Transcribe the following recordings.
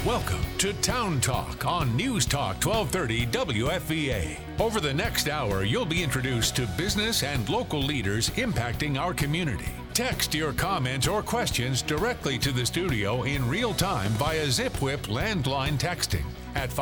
Welcome to Town Talk on News Talk 1230 WFVA. Over the next hour, you'll be introduced to business and local leaders impacting our community. Text your comments or questions directly to the studio in real time via ZipWhip landline texting at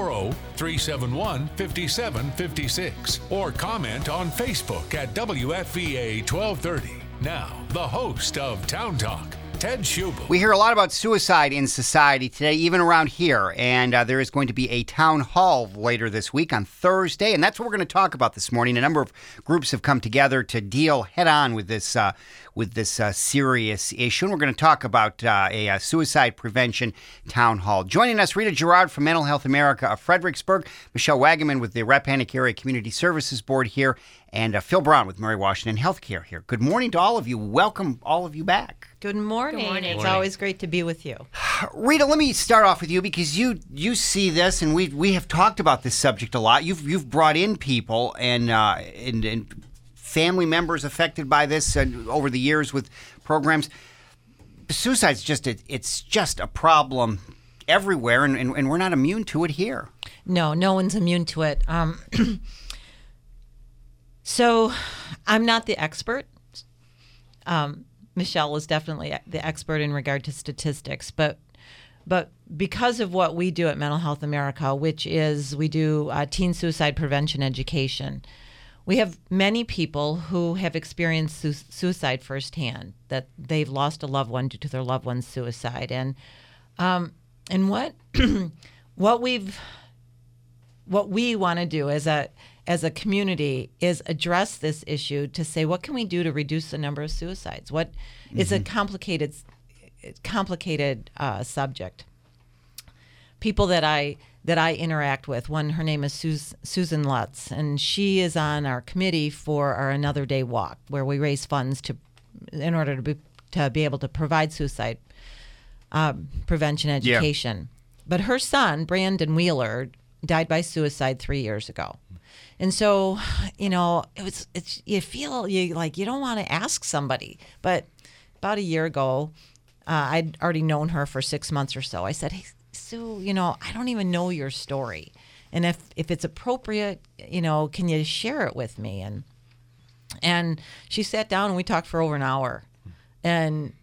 540-371-5756 or comment on Facebook at WFVA 1230. Now, the host of Town Talk, Ted Schubel. We hear a lot about suicide in society today, even around here, and there is going to be a town hall later this week on Thursday, and that's what we're going to talk about this morning. A number of groups have come together to deal head-on with this serious issue, and we're going to talk about a suicide prevention town hall. Joining us, Rita Gerard from Mental Health America of Fredericksburg, Michelle Wagaman with the Rappahannock Area Community Services Board here, and Phil Brown with Mary Washington Healthcare here. Good morning to all of you. Welcome all of you back. Good morning. It's always great to be with you. Rita, let me start off with you because you see this, and we have talked about this subject a lot. You've brought in people and family members affected by this over the years with programs. Suicide's it's just a problem everywhere, and we're not immune to it here. No one's immune to it. So I'm not the expert. Michelle is definitely the expert in regard to statistics, but because of what we do at Mental Health America, which is we do teen suicide prevention education, we have many people who have experienced suicide firsthand, that they've lost a loved one due to their loved one's suicide, and what we want to do as a community is address this issue to say, what can we do to reduce the number of suicides? It's a complicated subject. People that I interact with, her name is Susan Lutz, and she is on our committee for our Another Day Walk, where we raise funds in order to be able to provide suicide prevention education. Yeah. But her son, Brandon Wheeler, died by suicide 3 years ago. And so, you feel you don't want to ask somebody. But about a year ago, I'd already known her for 6 months or so. I said, "Hey, Sue, I don't even know your story. And if it's appropriate, can you share it with me?" And she sat down and we talked for over an hour. And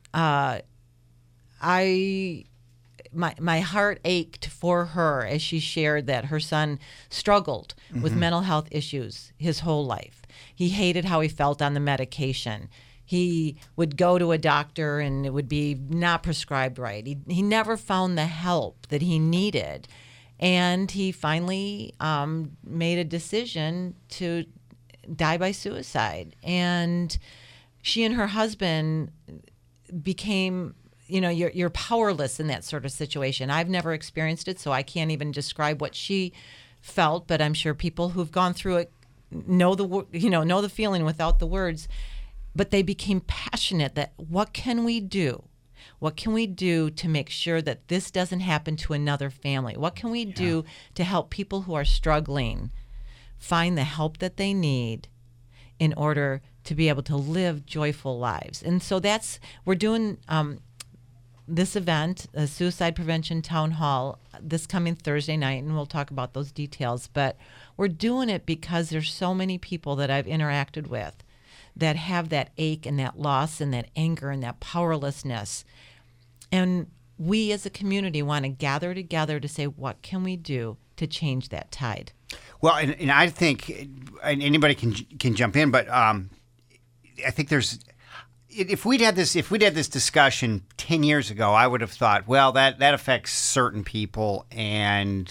my heart ached for her as she shared that her son struggled with mental health issues his whole life. He hated how he felt on the medication. He would go to a doctor and it would be not prescribed right. He never found the help that he needed. And he finally made a decision to die by suicide. And she and her husband became... you're powerless in that sort of situation. I've never experienced it, so I can't even describe what she felt, but I'm sure people who've gone through it know the feeling without the words. But they became passionate that what can we do? What can we do to make sure that this doesn't happen to another family? What can we do to help people who are struggling find the help that they need in order to be able to live joyful lives? And so we're doing this event, a suicide prevention town hall, this coming Thursday night, and we'll talk about those details. But we're doing it because there's so many people that I've interacted with that have that ache and that loss and that anger and that powerlessness. And we as a community want to gather together to say, what can we do to change that tide? Well, and I think anybody can jump in, but I think there's... If we'd had this discussion 10 years ago, I would have thought, well, that affects certain people, and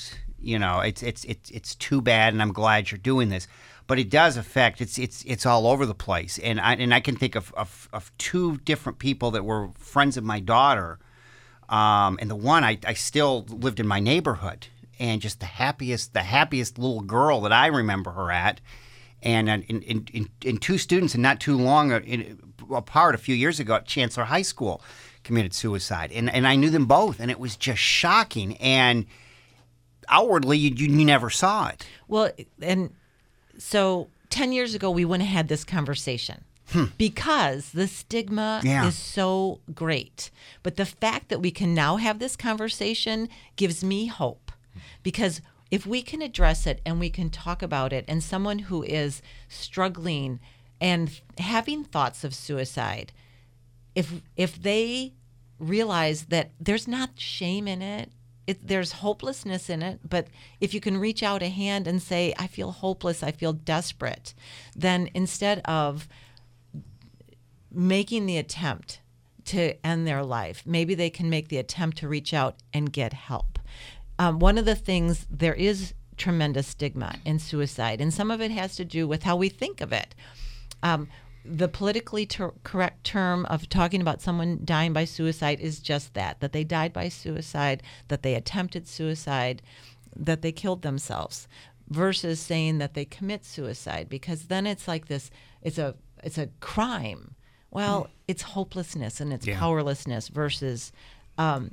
it's too bad, and I'm glad you're doing this. But it does affect. It's all over the place, and I can think of two different people that were friends of my daughter, and the one I still lived in my neighborhood, and just the happiest little girl that I remember her at, and in two students, and not too long apart, a few years ago at Chancellor High School, committed suicide, and I knew them both, and it was just shocking, and outwardly you never saw it. Well, and so 10 years ago, we wouldn't have had this conversation. because the stigma is so great. But the fact that we can now have this conversation gives me hope, because if we can address it and we can talk about it, and someone who is struggling and having thoughts of suicide, if they realize that there's not shame in it, there's hopelessness in it, but if you can reach out a hand and say, I feel hopeless, I feel desperate, then instead of making the attempt to end their life, maybe they can make the attempt to reach out and get help. One of the things, there is tremendous stigma in suicide, and some of it has to do with how we think of it. The politically correct term of talking about someone dying by suicide is just that they died by suicide, that they attempted suicide, that they killed themselves, versus saying that they commit suicide, because then it's like this, it's a crime. Well, it's hopelessness and it's powerlessness versus, a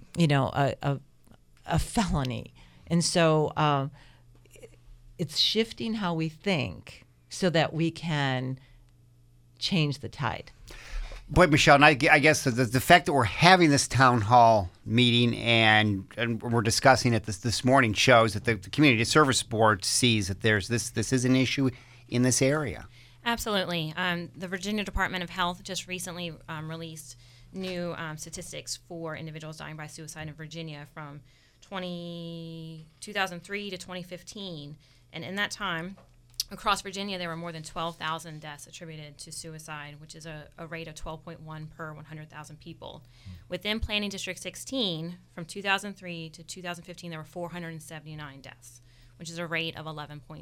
felony. And so it's shifting how we think so that we can change the tide. Boy, Michelle, and I guess the fact that we're having this town hall meeting and we're discussing it this morning shows that the Community Service Board sees that this is an issue in this area. Absolutely. The Virginia Department of Health just recently released new statistics for individuals dying by suicide in Virginia from 2003 to 2015. And in that time, across Virginia, there were more than 12,000 deaths attributed to suicide, which is a rate of 12.1 per 100,000 people. Within Planning District 16, from 2003 to 2015, there were 479 deaths, which is a rate of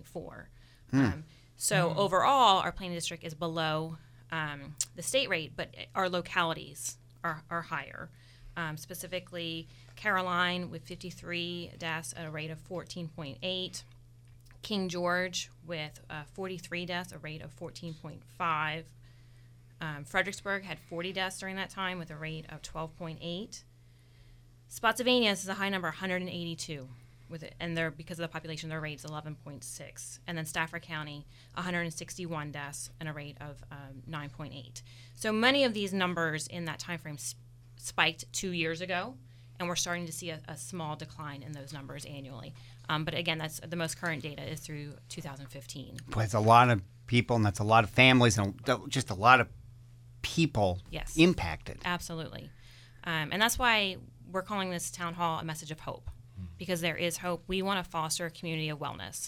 11.4. So overall, our planning district is below the state rate, but our localities are higher. Specifically, Caroline with 53 deaths at a rate of 14.8. King George with 43 deaths, a rate of 14.5. Fredericksburg had 40 deaths during that time with a rate of 12.8. Spotsylvania is a high number, 182. And because of the population, their rate is 11.6. And then Stafford County, 161 deaths and a rate of 9.8. So many of these numbers in that time frame spiked 2 years ago, and we're starting to see a small decline in those numbers annually. But again, that's the most current data is through 2015. Boy, that's a lot of people, and that's a lot of families, and just a lot of people impacted. Absolutely. And that's why we're calling this town hall a message of hope. Because there is hope. We want to foster a community of wellness.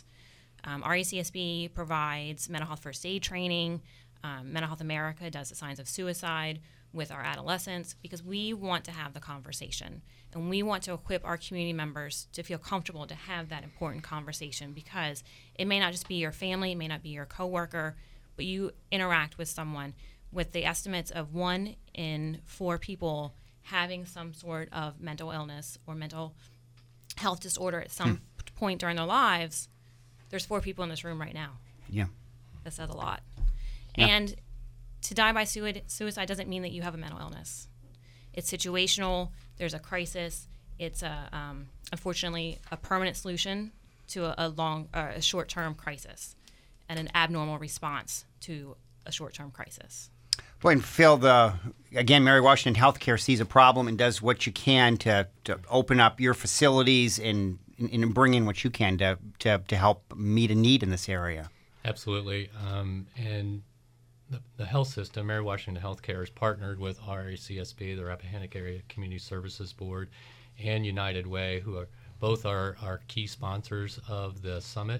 RACSB provides mental health first aid training. Mental Health America does the signs of suicide with our adolescents, because we want to have the conversation. And we want to equip our community members to feel comfortable to have that important conversation, because it may not just be your family, it may not be your coworker, but you interact with someone. With the estimates of 1 in 4 people having some sort of mental illness or mental health disorder at some point during their lives, there's 4 people in this room right now. Yeah. That says a lot. Yeah. And to die by suicide doesn't mean that you have a mental illness. It's situational. There's a crisis. It's unfortunately a permanent solution to a short-term crisis, and an abnormal response to a short-term crisis. Boy, and Phil, again, Mary Washington Healthcare sees a problem and does what you can to open up your facilities and bring in what you can to help meet a need in this area. Absolutely. And the health system, Mary Washington Healthcare, is partnered with RACSB, the Rappahannock Area Community Services Board, and United Way, who are both our key sponsors of the summit.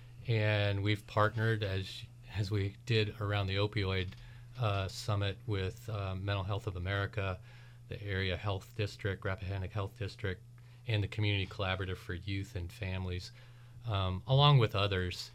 And we've partnered, as we did around the opioid summit, with Mental Health of America, the Area Health District, Rappahannock Health District, and the Community Collaborative for Youth and Families, along with others,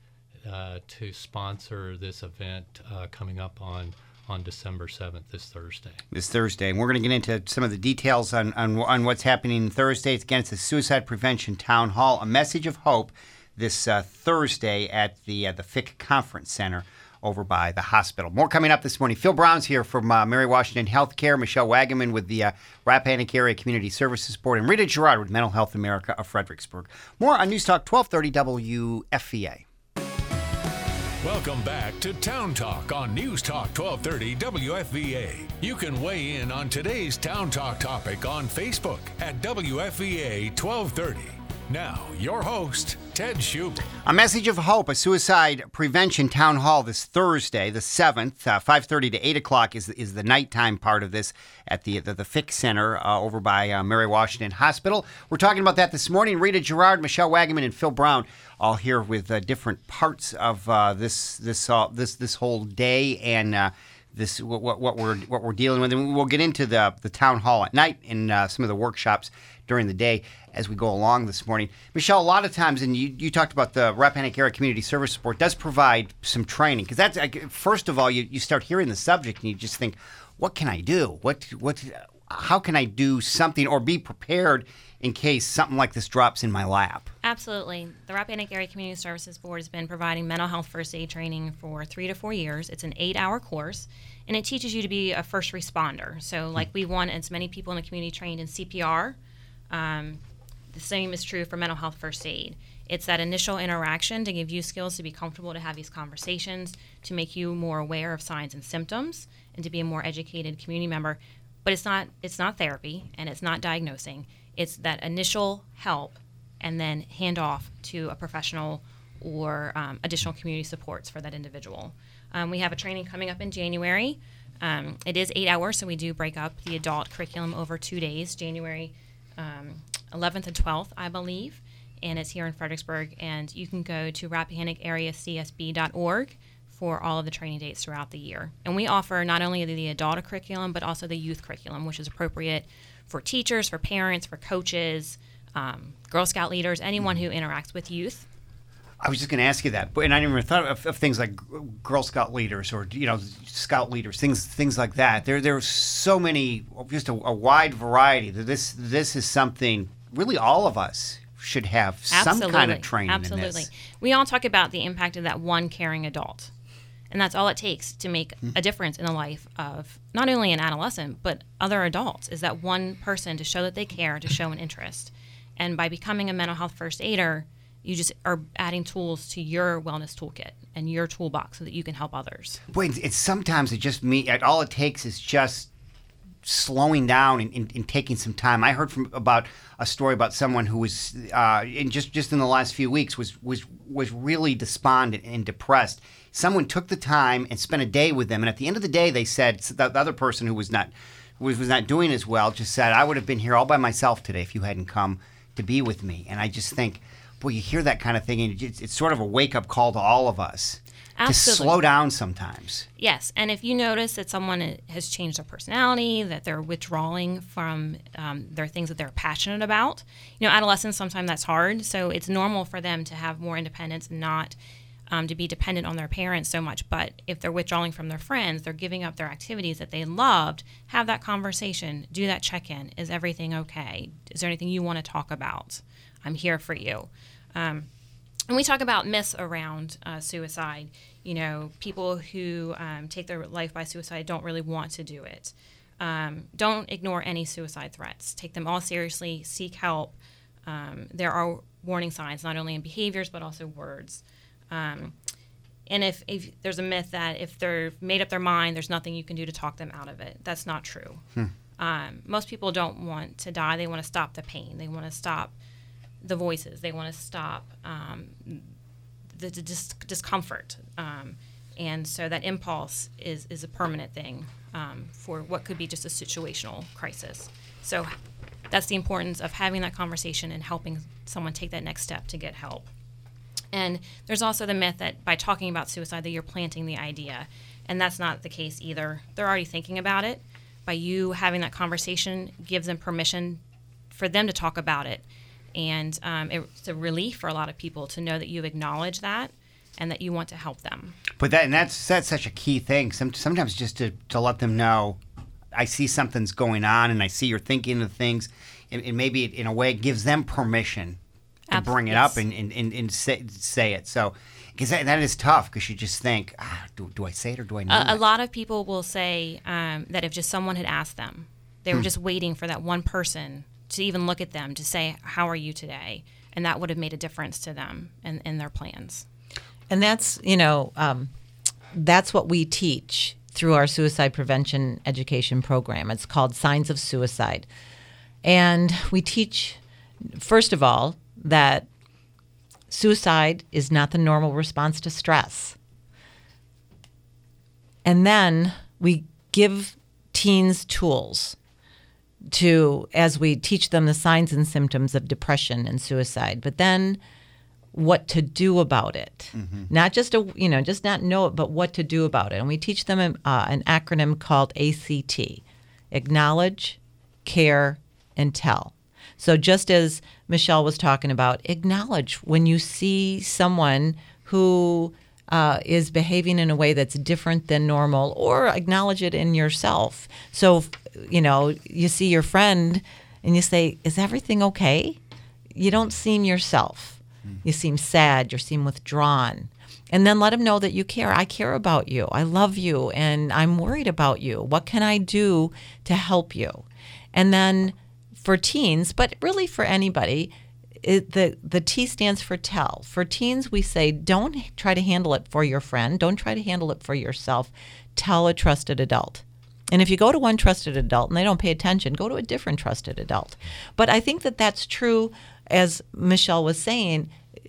to sponsor this event coming up on December 7th, this Thursday. And we're going to get into some of the details on what's happening Thursday. Again, it's the Suicide Prevention Town Hall, a message of hope, this Thursday at the Fick Conference Center over by the hospital. More coming up this morning. Phil Brown's here from Mary Washington Healthcare, Michelle Wagaman with the Rappahannock Area Community Services Board, and Rita Gerard with Mental Health America of Fredericksburg. More on News Talk 1230 WFVA. Welcome back to Town Talk on News Talk 1230 WFVA. You can weigh in on today's Town Talk topic on Facebook at WFVA 1230. Now, your host, Ted Schubel. A message of hope, a suicide prevention town hall this Thursday, the 7th, 5:30 to 8 o'clock is the nighttime part of this at the Fick Center over by Mary Washington Hospital. We're talking about that this morning. Rita Gerard, Michelle Wagaman, and Phil Brown all here with different parts of this whole day and this what we're dealing with. And we'll get into the town hall at night and some of the workshops during the day as we go along this morning. Michelle, a lot of times, and you talked about the Rappahannock Area Community Service Board does provide some training, because that's, first of all, you start hearing the subject and you just think, what can I do? How can I do something or be prepared in case something like this drops in my lap? Absolutely. The Rappahannock Area Community Services Board has been providing mental health first aid training for 3 to 4 years. It's an 8-hour course, and it teaches you to be a first responder. So like we want as many people in the community trained in CPR. The same is true for mental health first aid. It's that initial interaction to give you skills to be comfortable to have these conversations, to make you more aware of signs and symptoms, and to be a more educated community member. But it's not therapy, and it's not diagnosing. It's that initial help and then hand off to a professional or additional community supports for that individual. We have a training coming up in January. It is 8 hours, so we do break up the adult curriculum over 2 days, January 11th and 12th, I believe, and it's here in Fredericksburg. And you can go to RappahannockAreaCSB.org for all of the training dates throughout the year. And we offer not only the adult curriculum, but also the youth curriculum, which is appropriate for teachers, for parents, for coaches, Girl Scout leaders, anyone who interacts with youth. I was just going to ask you that, and I never thought of things like Girl Scout leaders or Scout leaders, things like that. There's so many, just a wide variety. This is something really all of us should have some kind of training. Absolutely. In this. We all talk about the impact of that one caring adult, and that's all it takes to make a difference in the life of not only an adolescent but other adults. Is that one person to show that they care, to show an interest, and by becoming a mental health first aider, you just are adding tools to your wellness toolkit and your toolbox so that you can help others. Boy, sometimes it just all it takes is just slowing down and taking some time. I heard about a story about someone who was just in the last few weeks was really despondent and depressed. Someone took the time and spent a day with them, and at the end of the day, they said, the other person who was not doing as well just said, "I would have been here all by myself today if you hadn't come to be with me." And I just think, boy, you hear that kind of thing, and it's sort of a wake-up call to all of us. Absolutely. To slow down sometimes. Yes, and if you notice that someone has changed their personality, that they're withdrawing from their things that they're passionate about, adolescents, sometimes that's hard, so it's normal for them to have more independence and not to be dependent on their parents so much. But if they're withdrawing from their friends, they're giving up their activities that they loved, have that conversation, do that check-in. Is everything okay? Is there anything you want to talk about? I'm here for you. And we talk about myths around suicide. People who take their life by suicide don't really want to do it. Don't ignore any suicide threats. Take them all seriously. Seek help. There are warning signs, not only in behaviors, but also words. And if there's a myth that if they're made up their mind, there's nothing you can do to talk them out of it. That's not true. Most people don't want to die. They want to stop the pain. They want to stop the voices. They want to stop the discomfort. And so that impulse is a permanent thing for what could be just a situational crisis. So that's the importance of having that conversation and helping someone take that next step to get help. And there's also the myth that by talking about suicide that you're planting the idea. And that's not the case either. They're already thinking about it. By you having that conversation gives them permission for them to talk about it. And it's a relief for a lot of people to know that you've acknowledged that and that you want to help them. But that's such a key thing. Sometimes just to let them know, I see something's going on and I see you're thinking of things, and maybe in a way it gives them permission to bring it up and say it. So, because that is tough, because you just think, do I say it or do I not? A lot of people will say that if just someone had asked them, they were just waiting for that one person to even look at them to say, how are you today? And that would have made a difference to them and their plans. that's, that's what we teach through our suicide prevention education program. It's called Signs of Suicide. And we teach, first of all, that suicide is not the normal response to stress. And then we give teens tools as we teach them the signs and symptoms of depression and suicide, but then what to do about it. Not just just not know it, but what to do about it. And we teach them an acronym called ACT: Acknowledge, Care, and Tell. So just as Michelle was talking about, acknowledge when you see someone who is behaving in a way that's different than normal, or acknowledge it in yourself. So, you see your friend and you say, is everything okay? You don't seem yourself. You seem sad. You seem withdrawn. And then let them know that you care. I care about you. I love you. And I'm worried about you. What can I do to help you? And then for teens, but really for anybody, the T stands for tell. For teens, we say, don't try to handle it for your friend. Don't try to handle it for yourself. Tell a trusted adult. And if you go to one trusted adult and they don't pay attention, go to a different trusted adult. But I think that that's true, as Michelle was saying,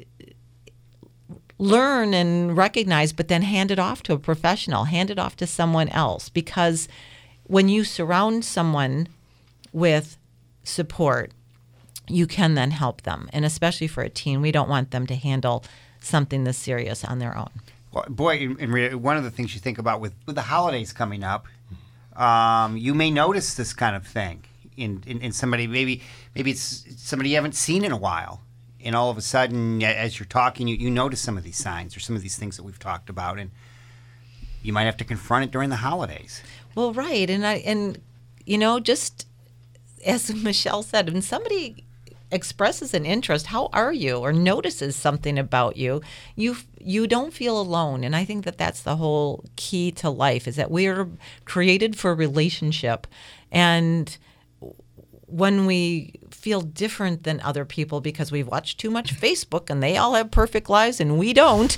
learn and recognize, but then hand it off to a professional, hand it off to someone else. Because when you surround someone with support, you can then help them. And especially for a teen, we don't want them to handle something this serious on their own. Well, boy, and Rita, one of the things you think about with the holidays coming up, you may notice this kind of thing in somebody. Maybe it's somebody you haven't seen in a while, and all of a sudden, as you're talking, you notice some of these signs or some of these things that we've talked about, and you might have to confront it during the holidays. Well, right, and just as Michelle said, when somebody expresses an interest, how are you, or notices something about you, you don't feel alone. And I think that that's the whole key to life, is that we're created for relationship. And when we feel different than other people because we've watched too much Facebook and they all have perfect lives and we don't,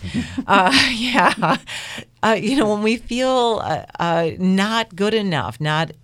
when we feel not good enough,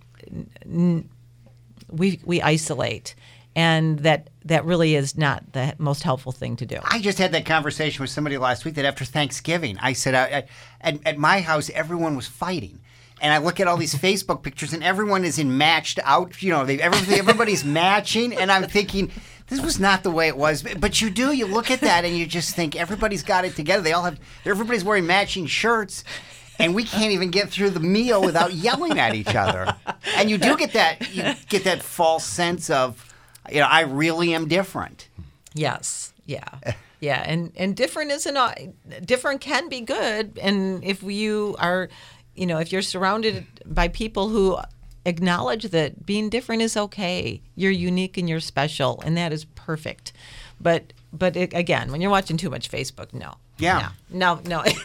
we isolate. And that really is not the most helpful thing to do. I just had that conversation with somebody last week that after Thanksgiving, I said, at my house, everyone was fighting. And I look at all these Facebook pictures, and everyone is in matched out. Everybody's matching. And I'm thinking, this was not the way it was. But you look at that, and you just think everybody's got it together. Everybody's wearing matching shirts. And we can't even get through the meal without yelling at each other. And you do get that false sense of, I really am different. Yes. Yeah. Yeah. And different can be good. And if you are, if you're surrounded by people who acknowledge that being different is okay, you're unique and you're special, and that is perfect. But again, when you're watching too much Facebook, no. Yeah. No.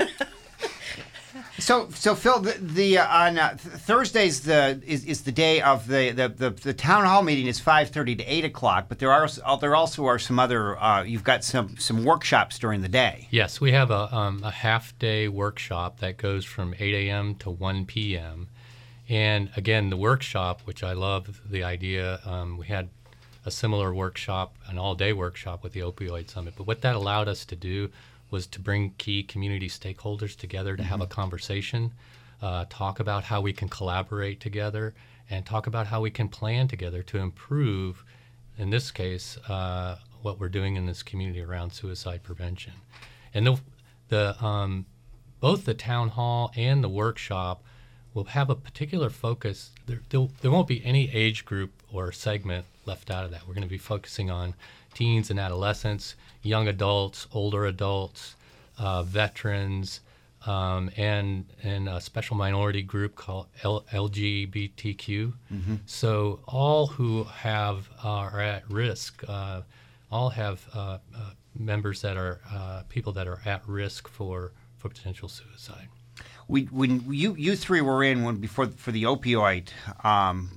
So Phil, on Thursdays is the day of the town hall meeting is 5:30 to 8 o'clock. But there also are some other you've got some workshops during the day. Yes, we have a half day workshop that goes from 8 a.m. to 1 p.m. And again, the workshop, which I love the idea, we had a similar workshop, an all day workshop with the Opioid Summit. But what that allowed us to do was to bring key community stakeholders together to have a conversation, talk about how we can collaborate together, and talk about how we can plan together to improve, in this case, what we're doing in this community around suicide prevention. And both the town hall and the workshop will have a particular focus. There won't be any age group or segment left out of that. We're going to be focusing on teens and adolescents, young adults, older adults, veterans, and a special minority group called LGBTQ. Mm-hmm. So all who are at risk, all have members that are people that are at risk for potential suicide. When you three were in for the opioid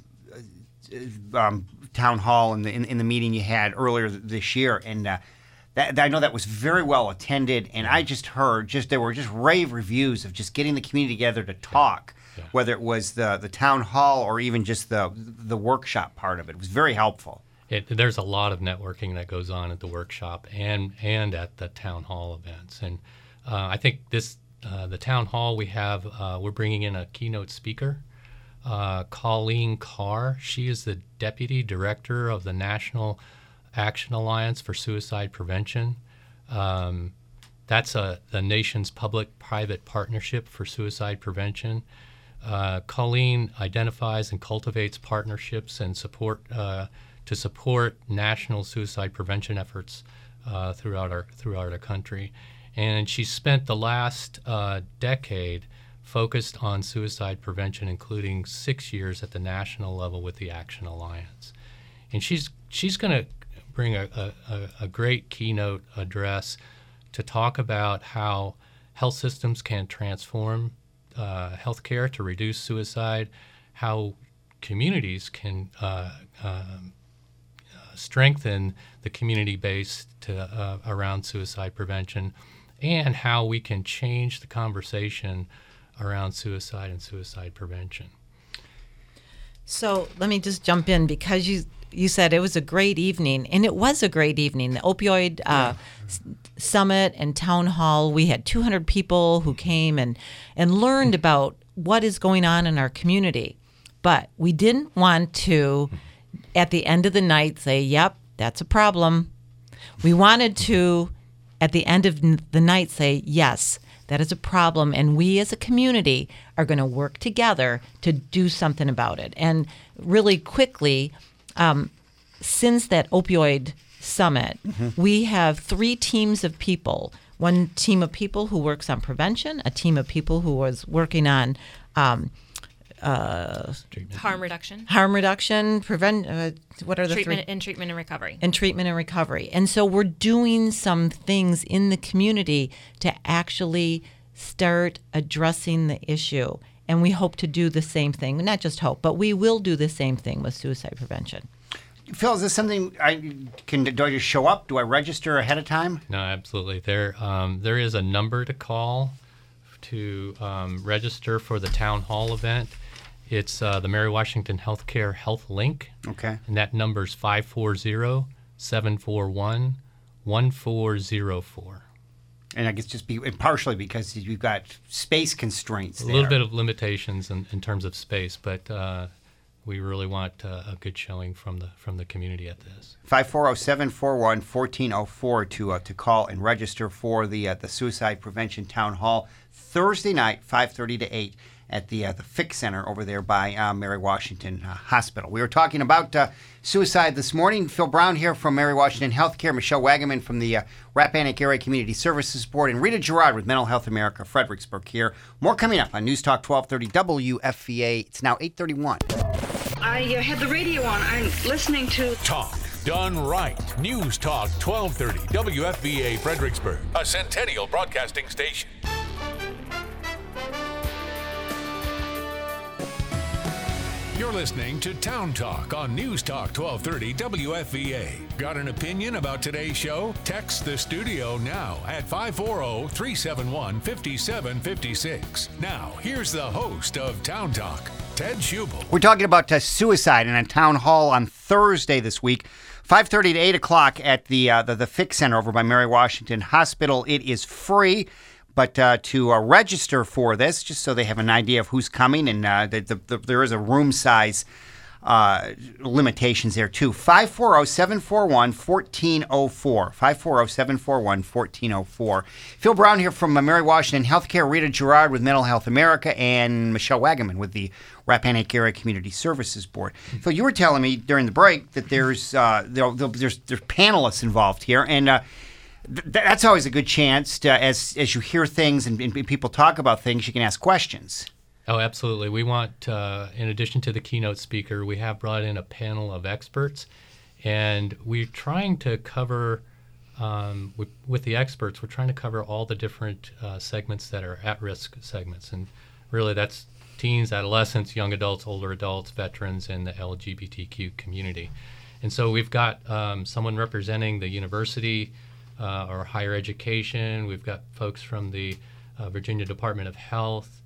town hall in the meeting you had earlier this year, and I know that was very well attended, and I just heard there were just rave reviews of just getting the community together to talk, whether it was the town hall or even just the workshop part of it. It was very helpful. There's a lot of networking that goes on at the workshop and at the town hall events, and I think the town hall we're bringing in a keynote speaker, Colleen Carr. She is the deputy director of the National Action Alliance for Suicide Prevention. That's the nation's public-private partnership for suicide prevention. Colleen identifies and cultivates partnerships and support to support national suicide prevention efforts throughout our country. And she spent the last decade focused on suicide prevention, including 6 years at the national level with the Action Alliance. And she's going to bring a great keynote address to talk about how health systems can transform healthcare to reduce suicide, how communities can strengthen the community base around suicide prevention, and how we can change the conversation around suicide and suicide prevention. So let me just jump in, because you said it was a great evening, and it was a great evening. The opioid summit and town hall, we had 200 people who came and learned about what is going on in our community. But we didn't want to, at the end of the night, say, yep, that's a problem. We wanted to, at the end of the night, say, yes, that is a problem, and we as a community are going to work together to do something about it. And really quickly, since that opioid summit, we have 3 teams of people. One team of people who works on prevention, a team of people who was working on harm reduction, what are the treatment, 3? and treatment and recovery. And treatment and recovery. And so we're doing some things in the community to actually start addressing the issue. And we hope to do the same thing. Not just hope, but we will do the same thing with suicide prevention. Phil, is this something do I just show up? Do I register ahead of time? No, absolutely. There is a number to call to register for the town hall event. It's the Mary Washington Healthcare Health Link. Okay. And that number is 540-741-1404. And I guess just partially because you've got space constraints there. A little bit of limitations in terms of space, but we really want a good showing from the community at this. 540-741-1404 to call and register for the Suicide Prevention Town Hall Thursday night, 5:30 to 8 at the FIC Center over there by Mary Washington Hospital. We were talking about suicide this morning. Phil Brown here from Mary Washington Healthcare, Michelle Wagaman from the Rappahannock Area Community Services Board, and Rita Gerard with Mental Health America, Fredericksburg here. More coming up on News Talk 1230 WFVA. It's now 8:31. I had the radio on. I'm listening to Talk done right. News Talk 1230 WFVA Fredericksburg, a Centennial Broadcasting station. You're listening to Town Talk on News Talk 1230 WFVA. Got an opinion about today's show? Text the studio now at 540-371-5756. Now, here's the host of Town Talk, Ted Schubel. We're talking about suicide in a town hall on Thursday this week, 5:30 to 8 o'clock at the FIC Center over by Mary Washington Hospital. It is free. But to register for this, just so they have an idea of who's coming, and there is a room size limitations there too. 540-741-1404. 540-741-1404. Phil Brown here from Mary Washington Healthcare, Rita Gerard with Mental Health America, and Michelle Wagaman with the Rappahannock Area Community Services Board. Phil, you were telling me during the break that there's panelists involved here, and that's always a good chance to, as you hear things and people talk about things, you can ask questions. Oh, absolutely. We want, in addition to the keynote speaker, we have brought in a panel of experts, and we're trying to cover, with the experts, we're trying to cover all the different segments that are at-risk segments. And really that's teens, adolescents, young adults, older adults, veterans, and the LGBTQ community. And so we've got someone representing the university or higher education. We've got folks from the Virginia Department of Health.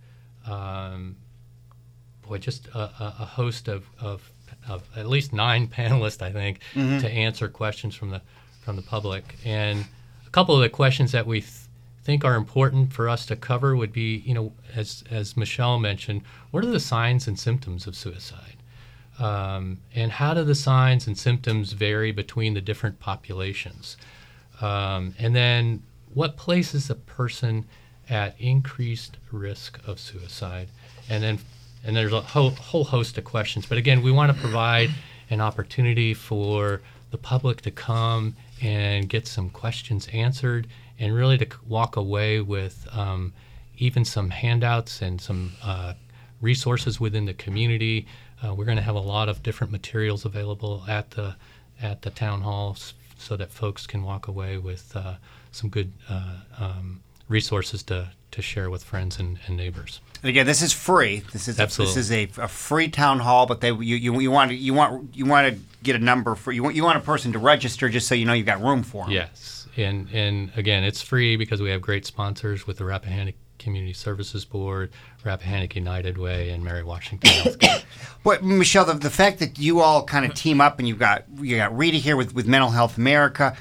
Just a host of at least 9 panelists, I think, to answer questions from the public. And a couple of the questions that we think are important for us to cover would be, as Michelle mentioned, what are the signs and symptoms of suicide? And how do the signs and symptoms vary between the different populations? And then what places a person at increased risk of suicide? And there's a whole host of questions. But again, we want to provide an opportunity for the public to come and get some questions answered, and really to walk away with even some handouts and some resources within the community. We're going to have a lot of different materials available at the town hall, so that folks can walk away with some good resources to share with friends and neighbors. And again, this is free. This is a free town hall, but you want to get a number for you want a person to register just so you know you've got room for them. Yes, and again, it's free because we have great sponsors with the Rappahannock Community Services Board, Rappahannock United Way, and Mary Washington Healthcare. But Michelle, the fact that you all kind of team up, and you got Rita here with Mental Health America.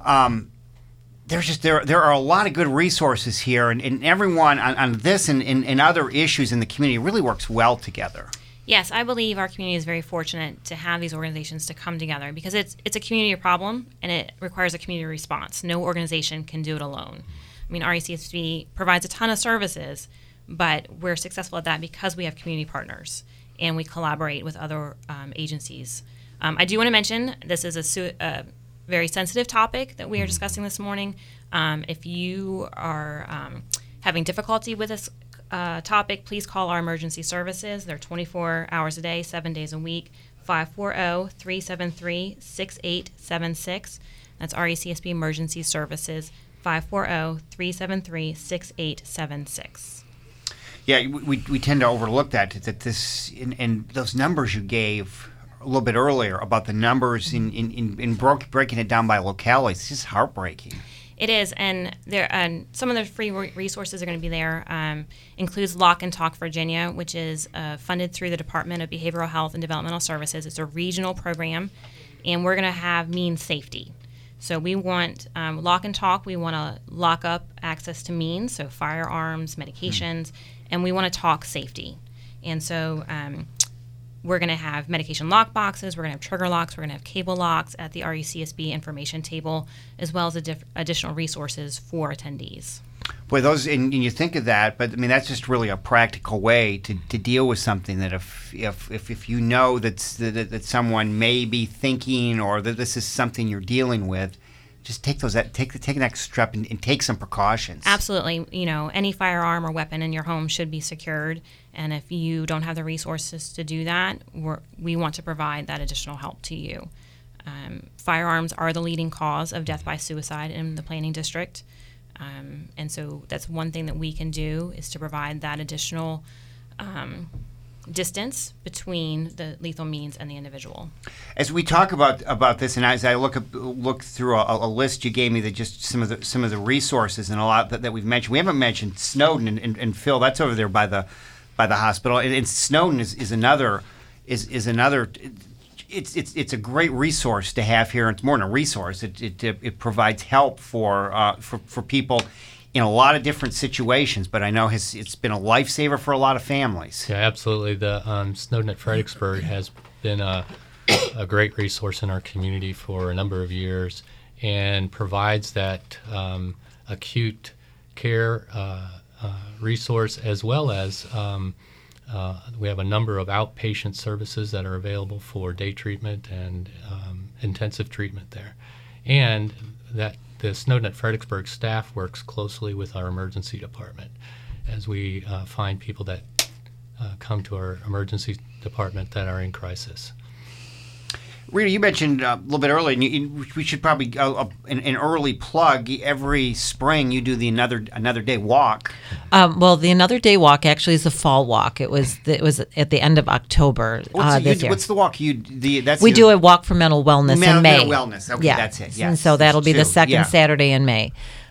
There are a lot of good resources here, and everyone on this and other issues in the community really works well together. Yes, I believe our community is very fortunate to have these organizations to come together, because it's a community problem and it requires a community response. No organization can do it alone. I mean, RECSB provides a ton of services, but we're successful at that because we have community partners and we collaborate with other agencies. I do want to mention this is a very sensitive topic that we are discussing this morning. If you are having difficulty with this topic, please call our emergency services. They're 24 hours a day, 7 days a week, 540-373-6876. That's RECSB Emergency Services, 540-373-6876. Yeah, we tend to overlook that this and those numbers you gave a little bit earlier about the numbers in breaking it down by localities. It's just heartbreaking. It is, and some of the free resources are going to be there. Includes Lock and Talk Virginia, which is funded through the Department of Behavioral Health and Developmental Services. It's a regional program, and we're going to have means safety. So we want Lock and Talk. We want to lock up access to means, so firearms, medications, and we want to talk safety. And so we're going to have medication lock boxes, we're going to have trigger locks, we're going to have cable locks at the RECSB information table, as well as additional resources for attendees. Boy, those and you think of that, but I mean that's just really a practical way to deal with something that if you know that someone may be thinking or that this is something you're dealing with, just take the next step and take some precautions. Absolutely. Any firearm or weapon in your home should be secured, and if you don't have the resources to do that, we want to provide that additional help to you. Firearms are the leading cause of death by suicide in the planning district, and so that's one thing that we can do is to provide that additional distance between the lethal means and the individual. As we talk about this, and as I look through a list you gave me, that just some of the resources and a lot that we've mentioned. We haven't mentioned Snowden and Phil. That's over there by the hospital. And Snowden is another. It's a great resource to have here. It's more than a resource. It provides help for people in a lot of different situations, but I know it's been a lifesaver for a lot of families. Yeah, absolutely. The Snowden at Fredericksburg has been a great resource in our community for a number of years and provides that acute care resource, as well as we have a number of outpatient services that are available for day treatment and intensive treatment there. And that the Snowden at Fredericksburg staff works closely with our emergency department as we find people that come to our emergency department that are in crisis. Rita, you mentioned a little bit earlier, and we should probably an early plug. Every spring, you do the Another Day walk. Well, the Another Day walk actually is a fall walk. It was at the end of October this year. What's the walk we do a walk for mental wellness in May. Mental wellness. Okay, yeah. That's it. Yes. And so that'll be the second Saturday in May.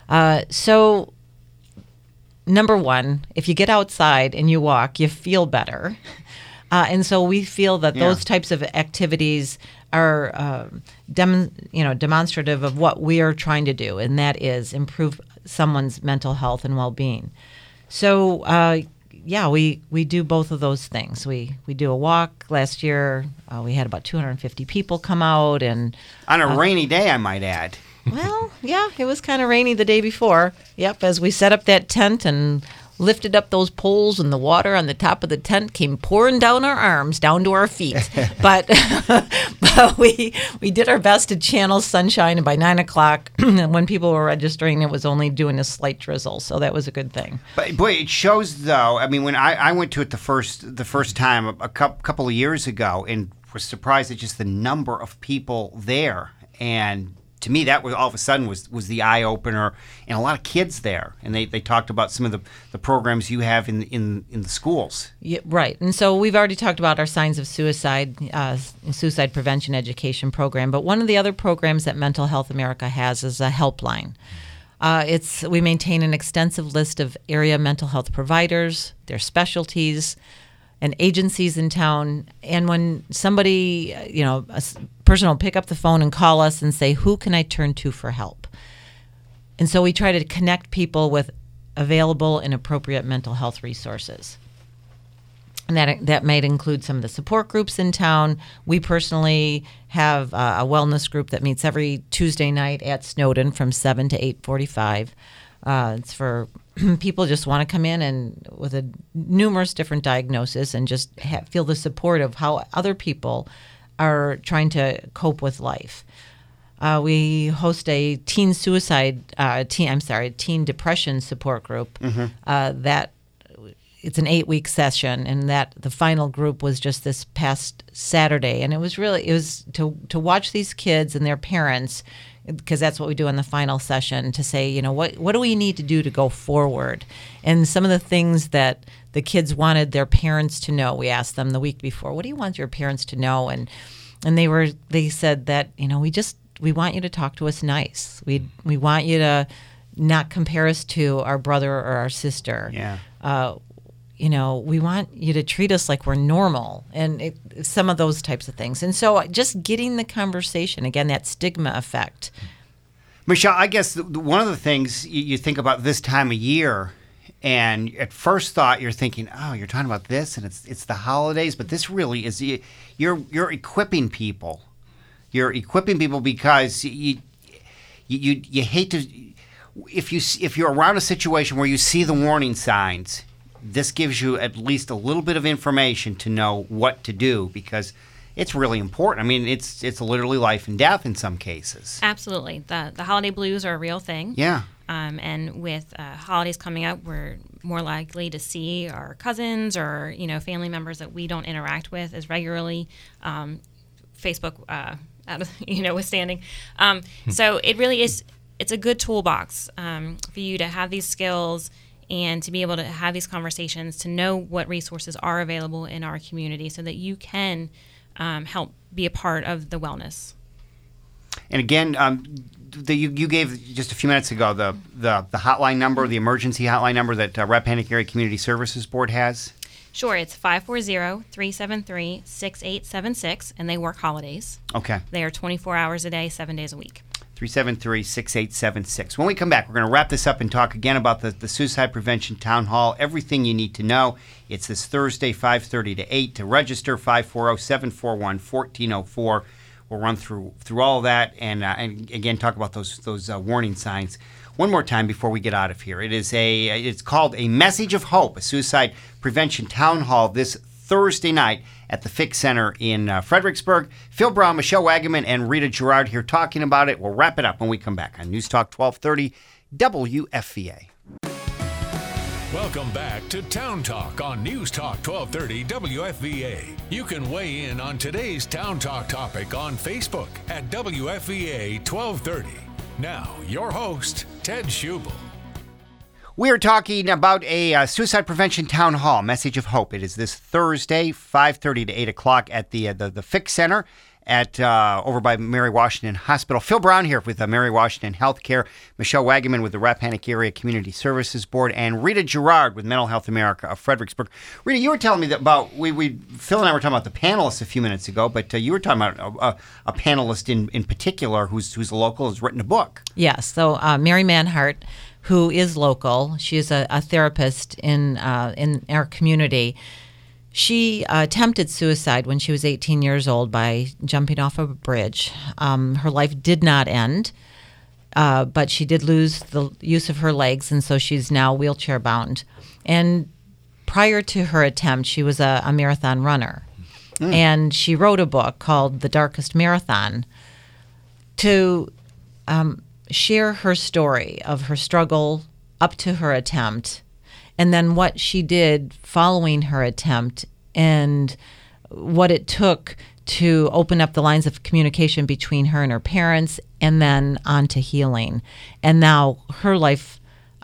So, number one, if you get outside and you walk, you feel better. And so we feel that those types of activities are demonstrative of what we are trying to do, and that is improve someone's mental health and well-being. So, we do both of those things. We do a walk. Last year, we had about 250 people come out. And on a rainy day, I might add. Well, yeah, it was kind of rainy the day before. Yep, as we set up that tent and lifted up those poles, and the water on the top of the tent came pouring down our arms, down to our feet. but we did our best to channel sunshine, and by 9 o'clock, when people were registering, it was only doing a slight drizzle, so that was a good thing. But boy, it shows though. I mean, when I went to it the first time a couple of years ago, and was surprised at just the number of people there, and to me, that was all of a sudden was the eye opener, and a lot of kids there, and they talked about some of the programs you have in the schools. Yeah, right, and so we've already talked about our Signs of Suicide, suicide prevention education program. But one of the other programs that Mental Health America has is a helpline. We maintain an extensive list of area mental health providers, their specialties, and agencies in town. And when somebody, a person will pick up the phone and call us and say, who can I turn to for help? And so we try to connect people with available and appropriate mental health resources. And that might include some of the support groups in town. We personally have a wellness group that meets every Tuesday night at Snowden from 7 to 8:45. It's for people just want to come in and with numerous different diagnoses and just feel the support of how other people are trying to cope with life. We host a teen depression support group. That it's an 8-week session, and that the final group was just this past Saturday, and it was to watch these kids and their parents, because that's what we do in the final session, to say, what do we need to do to go forward? And some of the things that the kids wanted their parents to know, we asked them the week before, what do you want your parents to know? And they said that, we want you to talk to us nice. We want you to not compare us to our brother or our sister. Yeah. We want you to treat us like we're normal, and some of those types of things. And so just getting the conversation, again, that stigma effect. Michelle, I guess one of the things you think about this time of year, and at first thought you're thinking, oh, you're talking about this, and it's the holidays, but this really is, you're equipping people. You're equipping people because you hate to, if you're around a situation where you see the warning signs, this gives you at least a little bit of information to know what to do, because it's really important. I mean, it's literally life and death in some cases. Absolutely. The holiday blues are a real thing. Yeah. And with holidays coming up, we're more likely to see our cousins or, family members that we don't interact with as regularly. Facebook, withstanding. So it really is, it's a good toolbox for you to have these skills and to be able to have these conversations, to know what resources are available in our community so that you can help be a part of the wellness. And again, you gave just a few minutes ago the hotline number, the emergency hotline number that Rappahannock Area Community Services Board has. Sure, it's 540-373-6876, and they work holidays. Okay. They are 24 hours a day, 7 days a week. 373-6876. When we come back, we're going to wrap this up and talk again about the Suicide Prevention Town Hall, everything you need to know. It's this Thursday, 5:30 to 8. To register, 540-741-1404. We'll run through all of that and again talk about those warning signs one more time before we get out of here. It's called A Message of Hope, a Suicide Prevention Town Hall this Thursday night at the Fick Center in Fredericksburg. Phil Brown, Michelle Wagaman, and Rita Gerard here talking about it. We'll wrap it up when we come back on News Talk 1230 WFVA. Welcome back to Town Talk on News Talk 1230 WFVA. You can weigh in on today's Town Talk topic on Facebook at WFVA 1230. Now, your host, Ted Schubel. We are talking about a suicide prevention town hall, Message of Hope. It is this Thursday, 5:30 to 8 o'clock at the Fix Center at over by Mary Washington Hospital. Phil Brown here with Mary Washington Healthcare, Michelle Wagaman with the Rappahannock Area Community Services Board, and Rita Gerard with Mental Health America of Fredericksburg. Rita, you were telling me that about Phil and I were talking about the panelists a few minutes ago, but you were talking about a panelist in particular who's local, has written a book. Yes. So Mary Manhart, who is local, she is a therapist in our community. She attempted suicide when she was 18 years old by jumping off of a bridge. Her life did not end, but she did lose the use of her legs, and so she's now wheelchair bound. And prior to her attempt, she was a marathon runner. And she wrote a book called The Darkest Marathon to share her story of her struggle up to her attempt, and then what she did following her attempt and what it took to open up the lines of communication between her and her parents, and then on to healing. And now her life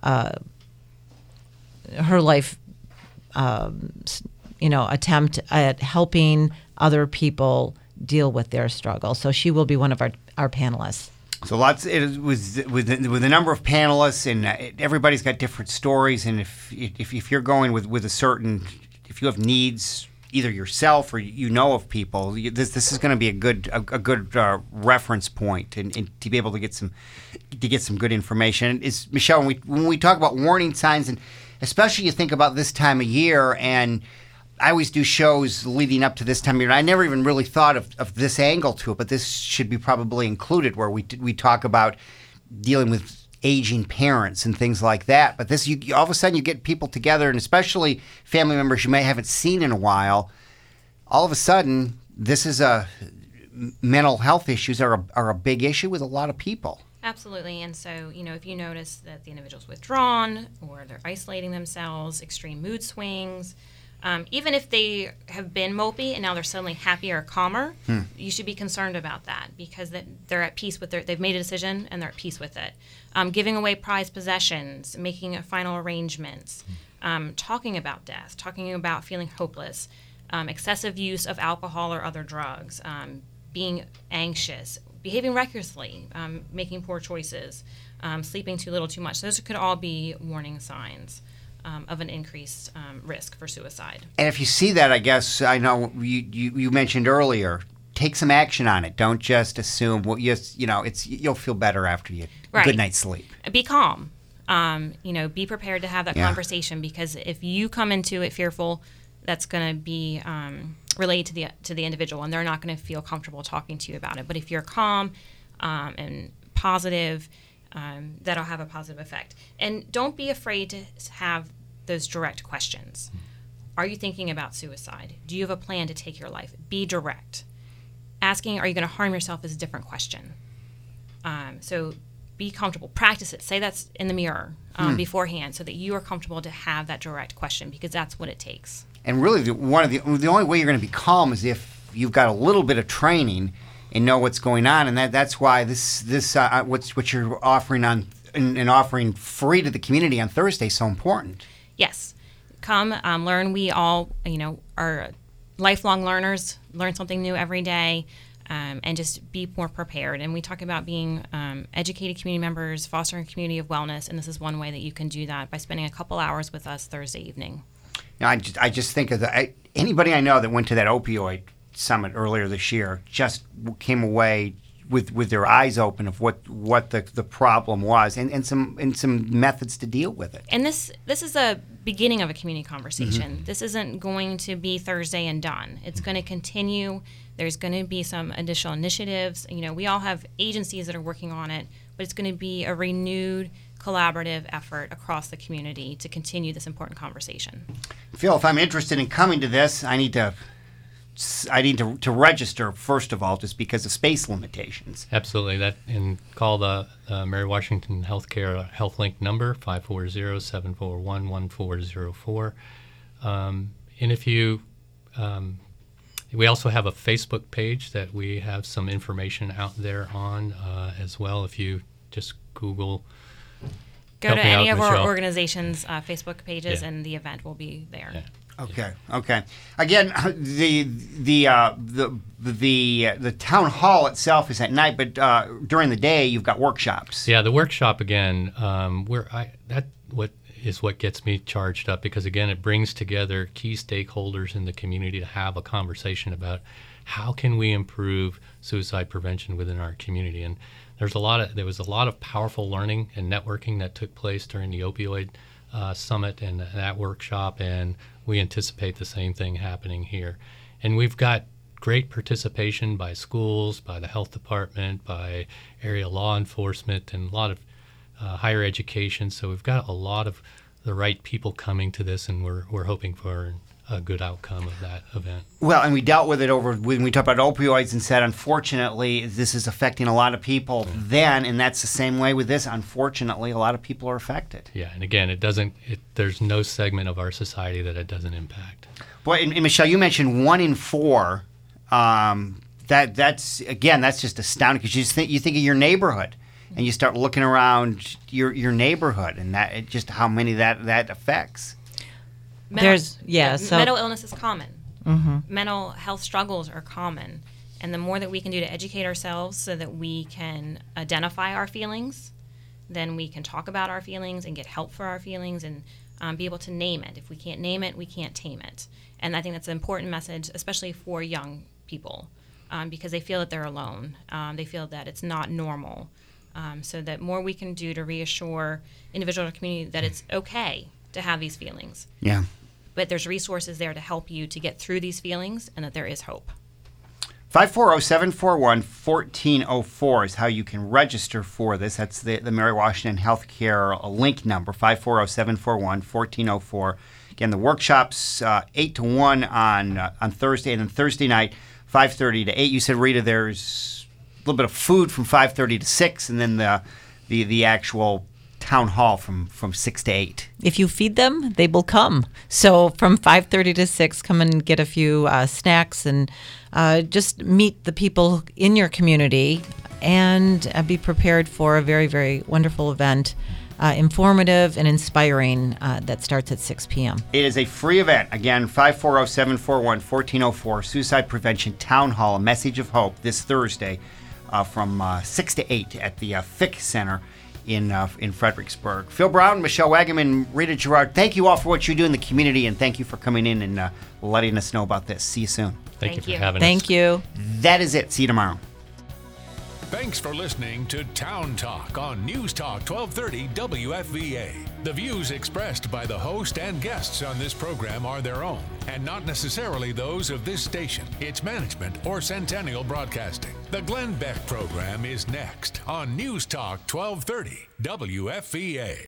attempt at helping other people deal with their struggle. So she will be one of our panelists. So it was with a number of panelists, and everybody's got different stories. And if you're going with a certain, if you have needs, either yourself or you know of people, this is going to be a good reference point, and to be able to get some good information. Is Michelle, when we talk about warning signs, and especially you think about this time of year, and I always do shows leading up to this time of year, and I never even really thought of this angle to it, but this should be probably included, where we talk about dealing with aging parents and things like that. But this, all of a sudden you get people together, and especially family members you may haven't seen in a while. All of a sudden, this is mental health issues are a big issue with a lot of people. Absolutely. And so, if you notice that the individual's withdrawn or they're isolating themselves, extreme mood swings, even if they have been mopey and now they're suddenly happier or calmer, you should be concerned about that, because they're at peace with they've made a decision and they're at peace with it. Giving away prized possessions, making final arrangements, talking about death, talking about feeling hopeless, excessive use of alcohol or other drugs, being anxious, behaving recklessly, making poor choices, sleeping too little, too much. Those could all be warning signs of an increased risk for suicide. And if you see that, I guess, I know you mentioned earlier, take some action on it. Don't just assume, you'll feel better after you good night's sleep. Be calm. Be prepared to have that conversation, because if you come into it fearful, that's going to be related to the individual, and they're not going to feel comfortable talking to you about it. But if you're calm and positive, that'll have a positive effect. And don't be afraid to have those direct questions. Are you thinking about suicide? Do you have a plan to take your life? Be direct. Asking, are you going to harm yourself, is a different question. So be comfortable. Practice it. Say that's in the mirror beforehand, so that you are comfortable to have that direct question, because that's what it takes. And really, the only way you're going to be calm is if you've got a little bit of training and know what's going on, and that's why this what you're offering and offering free to the community on Thursday is so important. Yes, come learn. We all are lifelong learners. Learn something new every day, and just be more prepared. And we talk about being educated community members, fostering a community of wellness, and this is one way that you can do that by spending a couple hours with us Thursday evening. I just think of anybody I know that went to that opioid summit earlier this year just came away with their eyes open of what the problem was, and some methods to deal with it. And this is a beginning of a community conversation. Mm-hmm. This isn't going to be Thursday and done. It's going to continue. There's going to be some additional initiatives. We all have agencies that are working on it, but it's going to be a renewed collaborative effort across the community to continue this important conversation. Phil, if I'm interested in coming to this, I need to to register first of all, just because of space limitations. Absolutely. And call the Mary Washington Healthcare HealthLink number 540-741-1404. And if you, we also have a Facebook page that we have some information out there on as well. If you just Google. Go to any of Michelle. our organizations' Facebook pages, Yeah. and the event will be there. Yeah. Okay. Again, the town hall itself is at night, but during the day you've got workshops. Yeah, the workshop again. What gets me charged up, because again it brings together key stakeholders in the community to have a conversation about how can we improve suicide prevention within our community. And there was a lot of powerful learning and networking that took place during the opioid summit and that workshop, and we anticipate the same thing happening here. And we've got great participation by schools, by the health department, by area law enforcement, and a lot of higher education. So we've got a lot of the right people coming to this, and we're hoping for a good outcome of that event. Well, and we dealt with it when we talked about opioids and said, unfortunately, this is affecting a lot of people then, and that's the same way with this. Unfortunately, a lot of people are affected. Yeah, and again, there's no segment of our society that it doesn't impact. Boy, and Michelle, you mentioned 1 in 4. That's just astounding, because you think of your neighborhood, and you start looking around your neighborhood, and just how many that affects. Mental illness is common. Mm-hmm. Mental health struggles are common. And the more that we can do to educate ourselves so that we can identify our feelings, then we can talk about our feelings and get help for our feelings and be able to name it. If we can't name it, we can't tame it. And I think that's an important message, especially for young people, because they feel that they're alone. They feel that it's not normal. So that more we can do to reassure individuals in the community that it's okay to have these feelings. Yeah. But there's resources there to help you to get through these feelings, and that there is hope. 540-741-1404 is how you can register for this. That's the Mary Washington Healthcare link number, 540-741-1404. Again, the workshop's 8 to 1 on Thursday, and then Thursday night, 5:30 to 8. You said, Rita, there's a little bit of food from 5:30 to 6, and then the actual town hall from 6 to 8. If you feed them, they will come. So from 5:30 to 6, come and get a few snacks and just meet the people in your community and be prepared for a very, very wonderful event, informative and inspiring, that starts at 6 p.m. It is a free event. Again, 540-741-1404, Suicide Prevention Town Hall, a message of hope this Thursday from 6 to 8 at the Fick Center in Fredericksburg. Phil Brown, Michelle Wagaman, Rita Gerard, thank you all for what you do in the community, and thank you for coming in and letting us know about this. See you soon. Thank you for having us. Thank you. That is it. See you tomorrow. Thanks for listening to Town Talk on News Talk 1230 WFVA. The views expressed by the host and guests on this program are their own and not necessarily those of this station, its management, or Centennial Broadcasting. The Glenn Beck program is next on News Talk 1230 WFVA.